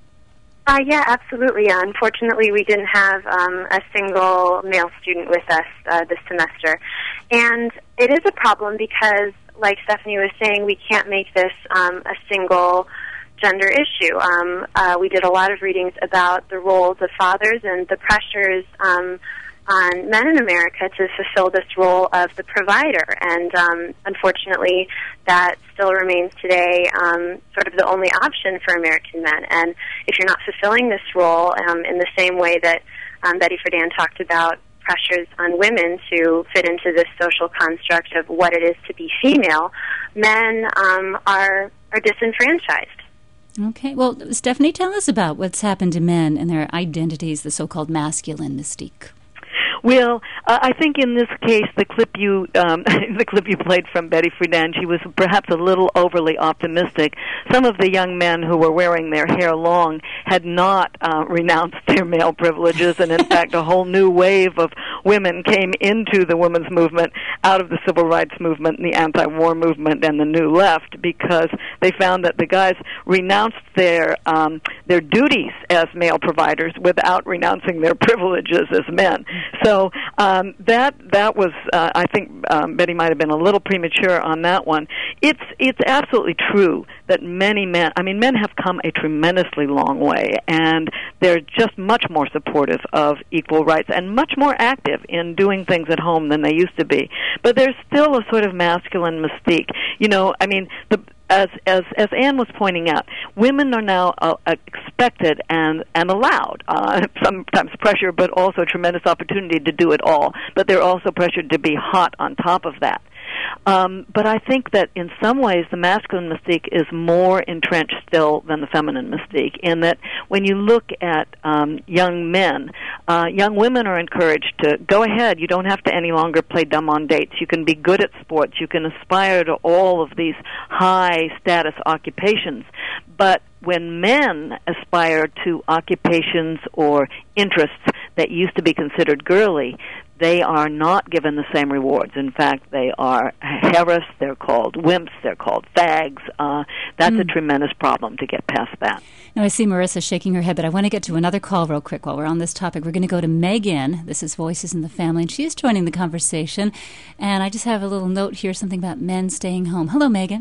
Uh, yeah, absolutely. Uh, unfortunately, we didn't have um, a single male student with us uh, this semester. And it is a problem because, like Stephanie was saying, we can't make this um, a single gender issue. Um, uh, we did a lot of readings about the roles of fathers and the pressures um, on men in America to fulfill this role of the provider. And um, unfortunately, that still remains today um, sort of the only option for American men. And if you're not fulfilling this role um, in the same way that um, Betty Friedan talked about pressures on women to fit into this social construct of what it is to be female, men um, are are disenfranchised. Okay. Well, Stephanie, tell us about what's happened to men and their identities, the so-called masculine mystique. Well, uh, I think in this case, the clip you um, the clip you played from Betty Friedan, she was perhaps a little overly optimistic. Some of the young men who were wearing their hair long had not uh, renounced their male privileges, and in fact, a whole new wave of women came into the women's movement out of the civil rights movement and the anti-war movement and the New Left, because they found that the guys renounced their um, their duties as male providers without renouncing their privileges as men. So um, that that was, uh, I think um, Betty might have been a little premature on that one. It's it's absolutely true that many men, I mean, men have come a tremendously long way, and they're just much more supportive of equal rights and much more active in doing things at home than they used to be. But there's still a sort of masculine mystique. You know, I mean, the As as as Anne was pointing out, women are now uh, expected and and allowed, uh, sometimes pressure, but also tremendous opportunity to do it all. But they're also pressured to be hot on top of that. Um, but I think that in some ways the masculine mystique is more entrenched still than the feminine mystique, in that when you look at um, young men, uh, young women are encouraged to go ahead. You don't have to any longer play dumb on dates. You can be good at sports. You can aspire to all of these high-status occupations. But when men aspire to occupations or interests that used to be considered girly, they are not given the same rewards. In fact, they are harassed, they're called wimps, they're called fags. Uh, that's mm. a tremendous problem to get past that. Now, I see Marissa shaking her head, but I want to get to another call real quick while we're on this topic. We're going to go to Megan. This is Voices in the Family, and she is joining the conversation. And I just have a little note here, something about men staying home. Hello, Megan.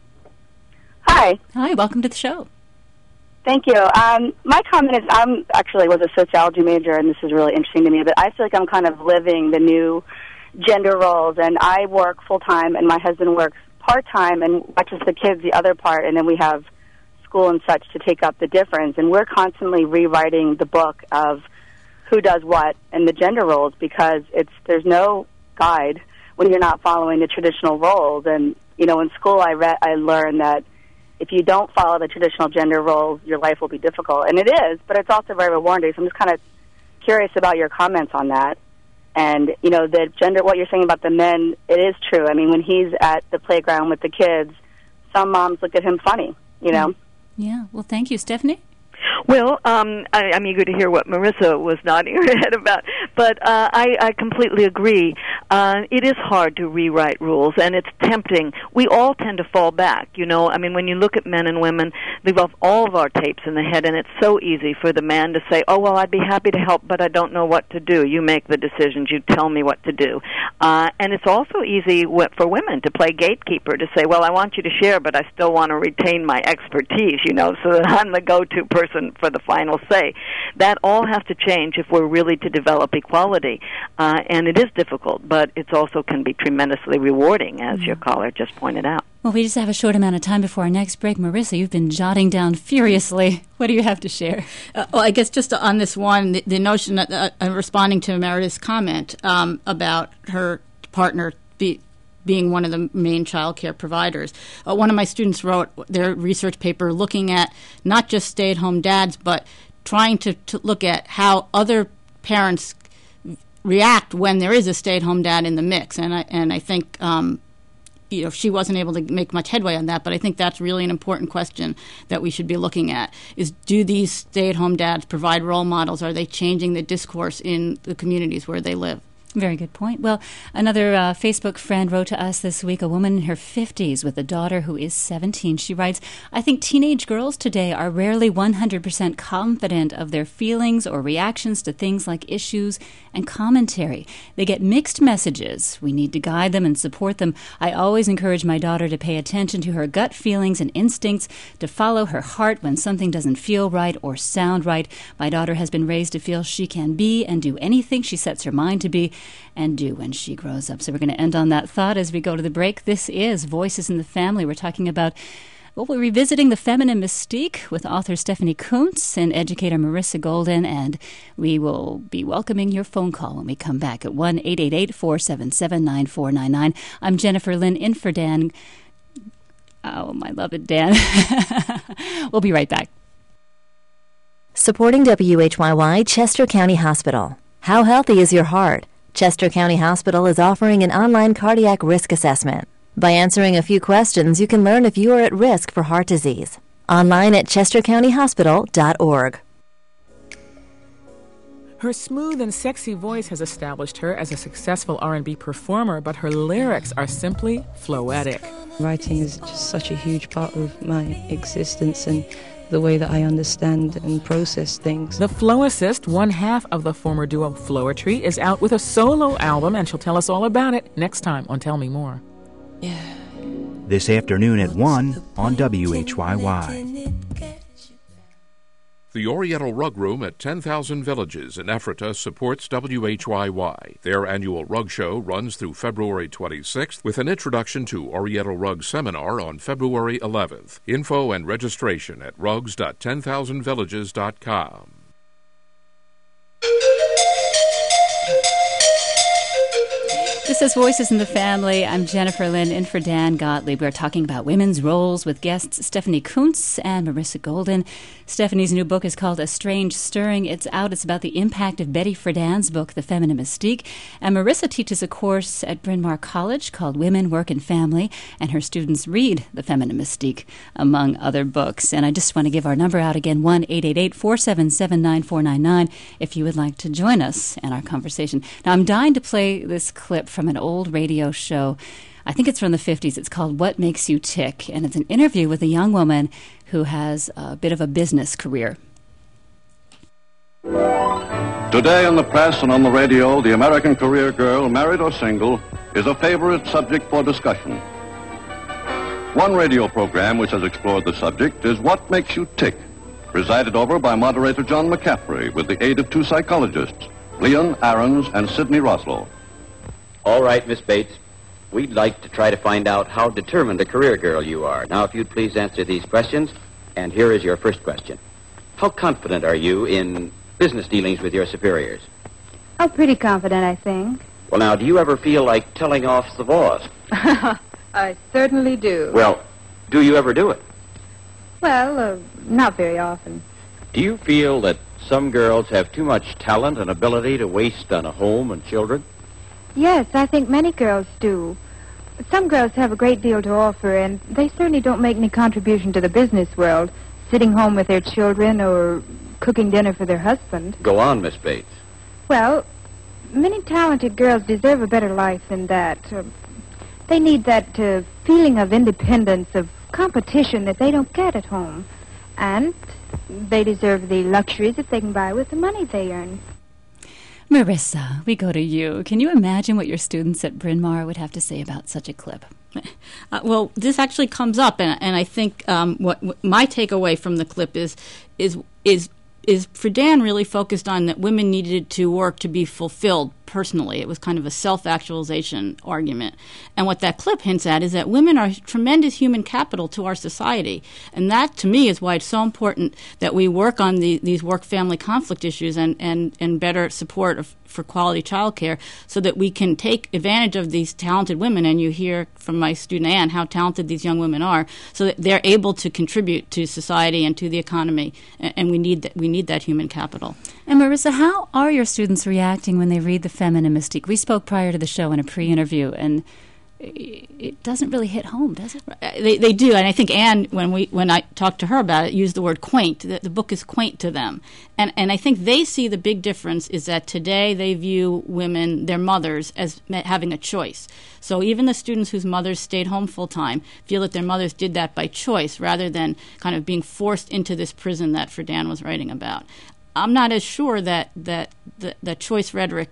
Hi. Hi, welcome to the show. Thank you. Um, my comment is, I'm actually was a sociology major, and this is really interesting to me, but I feel like I'm kind of living the new gender roles, and I work full-time, and my husband works part-time and watches the kids the other part, and then we have school and such to take up the difference, and we're constantly rewriting the book of who does what and the gender roles, because it's there's no guide when you're not following the traditional roles. And, you know, in school I read, I learned that if you don't follow the traditional gender roles, your life will be difficult. And it is, but it's also very rewarding. So I'm just kind of curious about your comments on that. And, you know, the gender, what you're saying about the men, it is true. I mean, when he's at the playground with the kids, some moms look at him funny, you know? Yeah. Well, thank you. Stephanie? Well, um, I, I'm eager to hear what Marissa was nodding her head about, but uh, I, I completely agree. Uh, it is hard to rewrite rules, and it's tempting. We all tend to fall back, you know. I mean, when you look at men and women, we've got all of our tapes in the head, and it's so easy for the man to say, oh, well, I'd be happy to help, but I don't know what to do. You make the decisions. You tell me what to do. Uh, and it's also easy for women to play gatekeeper, to say, well, I want you to share, but I still want to retain my expertise, you know, so that I'm the go-to person for the final say. That all has to change if we're really to develop equality. Uh, and it is difficult, but it also can be tremendously rewarding, as mm. your caller just pointed out. Well, we just have a short amount of time before our next break. Marissa, you've been jotting down furiously. What do you have to share? Uh, well, I guess just on this one, the, the notion that uh, I'm responding to Meredith's comment um, about her partner be, being one of the main child care providers. Uh, one of my students wrote their research paper looking at not just stay-at-home dads, but trying to, to look at how other parents react when there is a stay-at-home dad in the mix. And I, and I think um, you know, she wasn't able to make much headway on that, but I think that's really an important question that we should be looking at, is do these stay-at-home dads provide role models? Are they changing the discourse in the communities where they live? Very good point. Well, another uh, Facebook friend wrote to us this week, a woman in her fifties with a daughter who is seventeen. She writes, I think teenage girls today are rarely one hundred percent confident of their feelings or reactions to things like issues and commentary. They get mixed messages. We need to guide them and support them. I always encourage my daughter to pay attention to her gut feelings and instincts, to follow her heart when something doesn't feel right or sound right. My daughter has been raised to feel she can be and do anything she sets her mind to be and do when she grows up. So we're going to end on that thought as we go to the break. This is Voices in the Family. We're talking about, well, we're revisiting the feminine mystique with author Stephanie Coontz and educator Marissa Golden, and we will be welcoming your phone call when we come back at one eight eight eight, four seven seven, nine four nine nine. I'm Jennifer Lynn, in for Dan. Oh, my beloved Dan. We'll be right back. Supporting W H Y Y, Chester County Hospital. How healthy is your heart? Chester County Hospital is offering an online cardiac risk assessment. By answering a few questions, you can learn if you are at risk for heart disease. Online at chester county hospital dot org. Her smooth and sexy voice has established her as a successful R and B performer, but her lyrics are simply floetic. Writing is just such a huge part of my existence and the way that I understand and process things. The Flow-Assist, one half of the former duo Floetry, is out with a solo album, and she'll tell us all about it next time on Tell Me More. Yeah. This afternoon at one on W H Y Y. The Oriental Rug Room at ten thousand Villages in Ephrata supports W H Y Y. Their annual rug show runs through February twenty-sixth with an introduction to Oriental Rug seminar on February eleventh. Info and registration at rugs dot ten thousand villages dot com. This is Voices in the Family. I'm Jennifer Lynn, in for Dan Gottlieb. We're talking about women's roles with guests Stephanie Coontz and Marissa Golden. Stephanie's new book is called A Strange Stirring. It's out. It's about the impact of Betty Friedan's book, The Feminine Mystique. And Marissa teaches a course at Bryn Mawr College called Women, Work, and Family, and her students read The Feminine Mystique, among other books. And I just want to give our number out again, one eight eight eight, four seven seven, nine four nine nine, if you would like to join us in our conversation. Now, I'm dying to play this clip from an old radio show. I think it's from the fifties. It's called What Makes You Tick, and it's an interview with a young woman who has a bit of a business career. Today in the press and on the radio, the American career girl, married or single, is a favorite subject for discussion. One radio program which has explored the subject is What Makes You Tick, presided over by moderator John McCaffrey with the aid of two psychologists, Leon Aarons and Sidney Roslow. All right, Miss Bates. We'd like to try to find out how determined a career girl you are. Now, if you'd please answer these questions, and here is your first question. How confident are you in business dealings with your superiors? Oh, pretty confident, I think. Well, now, do you ever feel like telling off the boss? I certainly do. Well, do you ever do it? Well, uh, not very often. Do you feel that some girls have too much talent and ability to waste on a home and children? Yes, I think many girls do. Some girls have a great deal to offer, and they certainly don't make any contribution to the business world, sitting home with their children or cooking dinner for their husband. Go on, Miss Bates. Well, many talented girls deserve a better life than that. Uh, they need that uh, feeling of independence, of competition that they don't get at home. And they deserve the luxuries that they can buy with the money they earn. Marissa, we go to you. Can you imagine what your students at Bryn Mawr would have to say about such a clip? Uh, well, this actually comes up, and, and I think um, what, what my takeaway from the clip is is is is Friedan really focused on that women needed to work to be fulfilled personally. It was kind of a self-actualization argument. And what that clip hints at is that women are tremendous human capital to our society. And that, to me, is why it's so important that we work on the, these work-family conflict issues and, and, and better support of, for quality childcare so that we can take advantage of these talented women. And you hear from my student Anne how talented these young women are, so that they're able to contribute to society and to the economy. And, and we need that, we need that human capital. And Marissa, how are your students reacting when they read The Feminine Mystique? We spoke prior to the show in a pre-interview, and it doesn't really hit home, does it? They they do, and I think Anne, when we when I talked to her about it, used the word quaint. The, the book is quaint to them, and and I think they see the big difference is that today they view women, their mothers, as having a choice. So even the students whose mothers stayed home full time feel that their mothers did that by choice rather than kind of being forced into this prison that Friedan was writing about. I'm not as sure that that the, the choice rhetoric.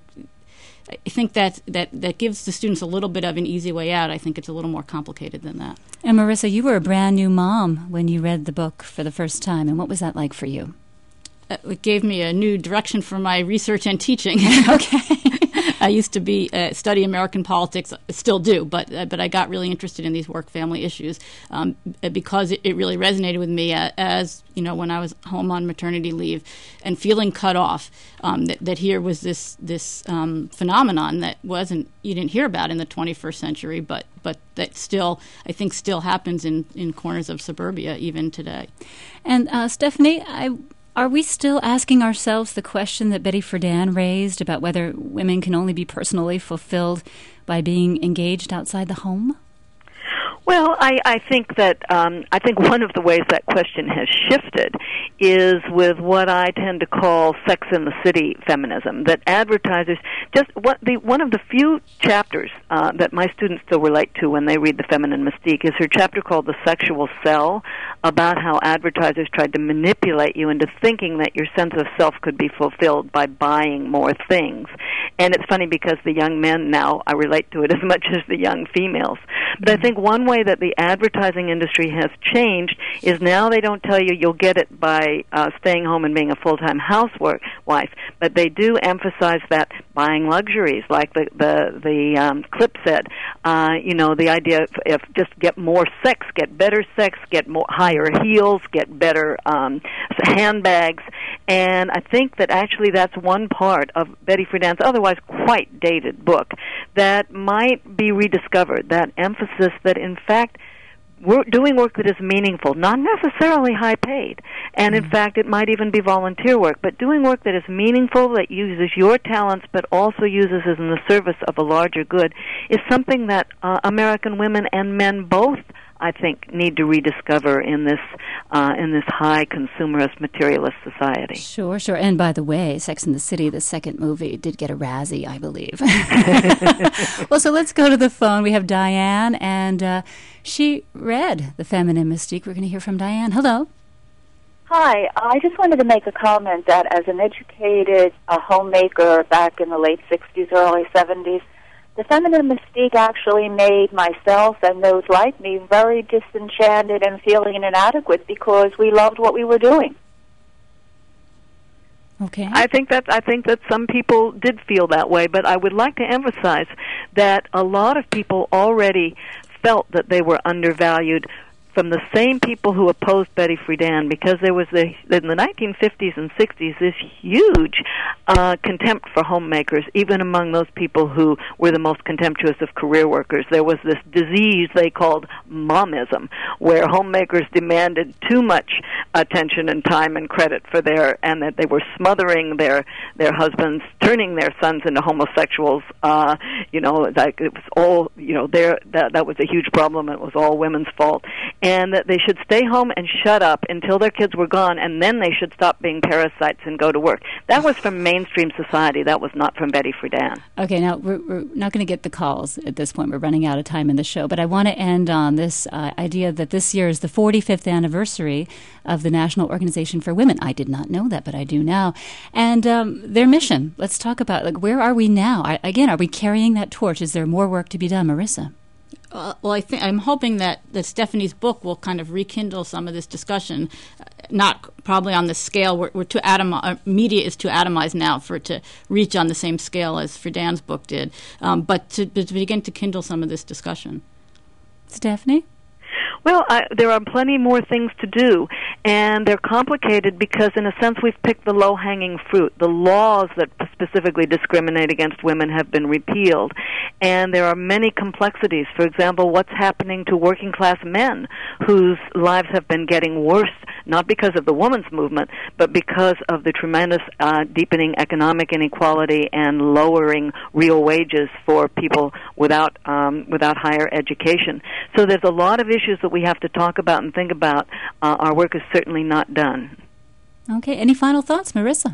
I think that, that that gives the students a little bit of an easy way out. I think it's a little more complicated than that. And Marissa, you were a brand new mom when you read the book for the first time, and what was that like for you? Uh, it gave me a new direction for my research and teaching. Okay. I used to be uh, study American politics, still do, but uh, but I got really interested in these work-family issues um, because it, it really resonated with me uh, as, you know, when I was home on maternity leave and feeling cut off, um, that, that here was this this um, phenomenon that wasn't, you didn't hear about in the twenty-first century, but but that still, I think, still happens in, in corners of suburbia even today. And uh, Stephanie, I... Are we still asking ourselves the question that Betty Friedan raised about whether women can only be personally fulfilled by being engaged outside the home? Well, I, I think that um, I think one of the ways that question has shifted is with what I tend to call Sex in the City feminism. That advertisers just what the one of the few chapters uh, that my students still relate to when they read The Feminine Mystique is her chapter called The Sexual Cell, about how advertisers tried to manipulate you into thinking that your sense of self could be fulfilled by buying more things. And it's funny because the young men now, I relate to it as much as the young females. But I think one way that the advertising industry has changed is now they don't tell you you'll get it by uh, staying home and being a full-time housewife, but they do emphasize that buying luxuries, like the the, the um, clip said. Uh, you know, the idea of, if just get more sex, get better sex, get more higher heels, get better um, handbags. And I think that actually that's one part of Betty Friedan's otherwise quite dated book that might be rediscovered, that emphasis that, in fact, we're doing work that is meaningful, not necessarily high paid, and in mm-hmm. fact it might even be volunteer work, but doing work that is meaningful, that uses your talents but also uses it in the service of a larger good, is something that uh, American women and men both, I think, need to rediscover in this uh, in this high consumerist materialist society. Sure, sure. And by the way, Sex and the City, the second movie, did get a Razzie, I believe. Well, so let's go to the phone. We have Diane, and uh, she read The Feminine Mystique. We're going to hear from Diane. Hello. Hi. I just wanted to make a comment that as an educated uh, homemaker back in the late sixties, early seventies, The Feminine Mystique actually made myself and those like me very disenchanted and feeling inadequate because we loved what we were doing. Okay. I think that I think that some people did feel that way, but I would like to emphasize that a lot of people already felt that they were undervalued from the same people who opposed Betty Friedan, because there was the, in the nineteen fifties and sixties this huge uh, contempt for homemakers, even among those people who were the most contemptuous of career workers. There was this disease they called momism, where homemakers demanded too much attention and time and credit for their, and that they were smothering their their husbands, turning their sons into homosexuals. Uh, you know, like it was all, you know, there that that was a huge problem. It was all women's fault. and that they should stay home and shut up until their kids were gone, and then they should stop being parasites and go to work. That was from mainstream society. That was not from Betty Friedan. Okay, now we're, we're not going to get the calls at this point. We're running out of time in the show, but I want to end on this uh, idea that this year is the forty-fifth anniversary of the National Organization for Women. I did not know that, but I do now. And um, their mission. Let's talk about, like, where are we now? I, again, are we carrying that torch? Is there more work to be done, Marissa? Uh, well, I think I'm hoping that, that Stephanie's book will kind of rekindle some of this discussion. Uh, not probably on the scale. We're, we're too atom. Uh, media is too atomized now for it to reach on the same scale as Friedan's book did. Um, but to, to begin to kindle some of this discussion. Stephanie? Well, I, there are plenty more things to do, and they're complicated because, in a sense, we've picked the low-hanging fruit. The laws that specifically discriminate against women have been repealed, and there are many complexities. For example, what's happening to working-class men whose lives have been getting worse, not because of the women's movement, but because of the tremendous uh, deepening economic inequality and lowering real wages for people without um, without higher education. So there's a lot of issues that we have to talk about and think about. Uh, our work is certainly not done. Okay. Any final thoughts, Marissa?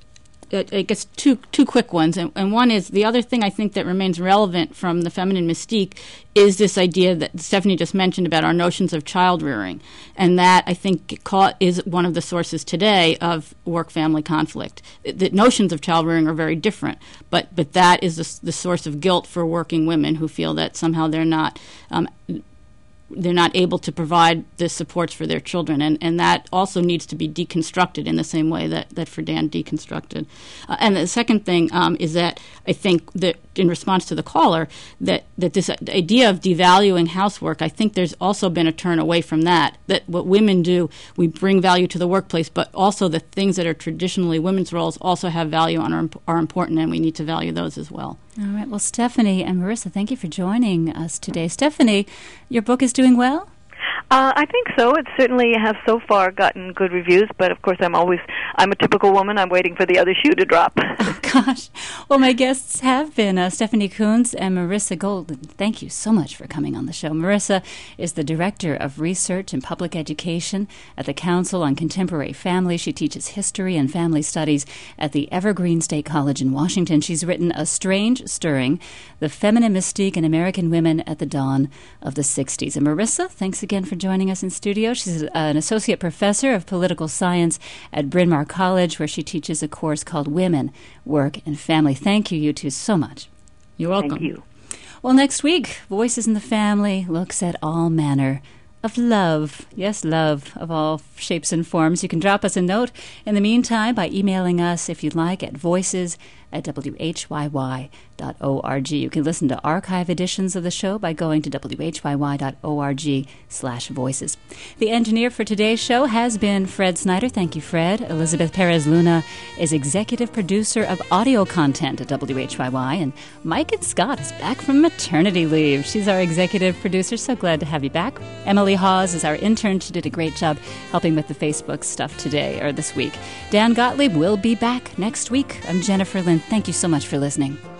I guess two two quick ones, and, and one is the other thing I think that remains relevant from the feminine mystique is this idea that Stephanie just mentioned about our notions of child rearing, and that I think is one of the sources today of work-family conflict. The notions of child rearing are very different, but but that is the, the source of guilt for working women who feel that somehow they're not. Um, they're not able to provide the supports for their children. And, and that also needs to be deconstructed in the same way that, that Friedan deconstructed. Uh, and the second thing um, is that I think that in response to the caller, that, that this idea of devaluing housework, I think there's also been a turn away from that, that what women do, we bring value to the workplace, but also the things that are traditionally women's roles also have value and are, are important, and we need to value those as well. All right. Well, Stephanie and Marissa, thank you for joining us today. Stephanie, your book is doing well? Uh, I think so. It certainly has so far gotten good reviews, but of course I'm always, I'm a typical woman. I'm waiting for the other shoe to drop. Oh, gosh. Well, my guests have been uh, Stephanie Coontz and Marissa Golden. Thank you so much for coming on the show. Marissa is the Director of Research and Public Education at the Council on Contemporary Family. She teaches history and family studies at the Evergreen State College in Washington. She's written A Strange Stirring, The Feminine Mystique in American Women at the Dawn of the sixties. And Marissa, thanks again for joining us in studio. She's an associate professor of political science at Bryn Mawr College, where she teaches a course called Women, Work, and Family. Thank you, you two, so much. You're welcome. Thank you. Well, next week, Voices in the Family looks at all manner of love. Yes, love of all shapes and forms. You can drop us a note in the meantime by emailing us, if you'd like, at voices at w h y y dot org. You can listen to archive editions of the show by going to w h y y dot org slash voices. The engineer for today's show has been Fred Snyder. Thank you, Fred. Elizabeth Perez Luna is executive producer of audio content at W H Y Y, and Mike and Scott is back from maternity leave. She's our executive producer. So glad to have you back. Emily Hawes is our intern. She did a great job helping with the Facebook stuff today, or this week. Dan Gottlieb will be back next week. I'm Jennifer Lynn. Thank you so much for listening.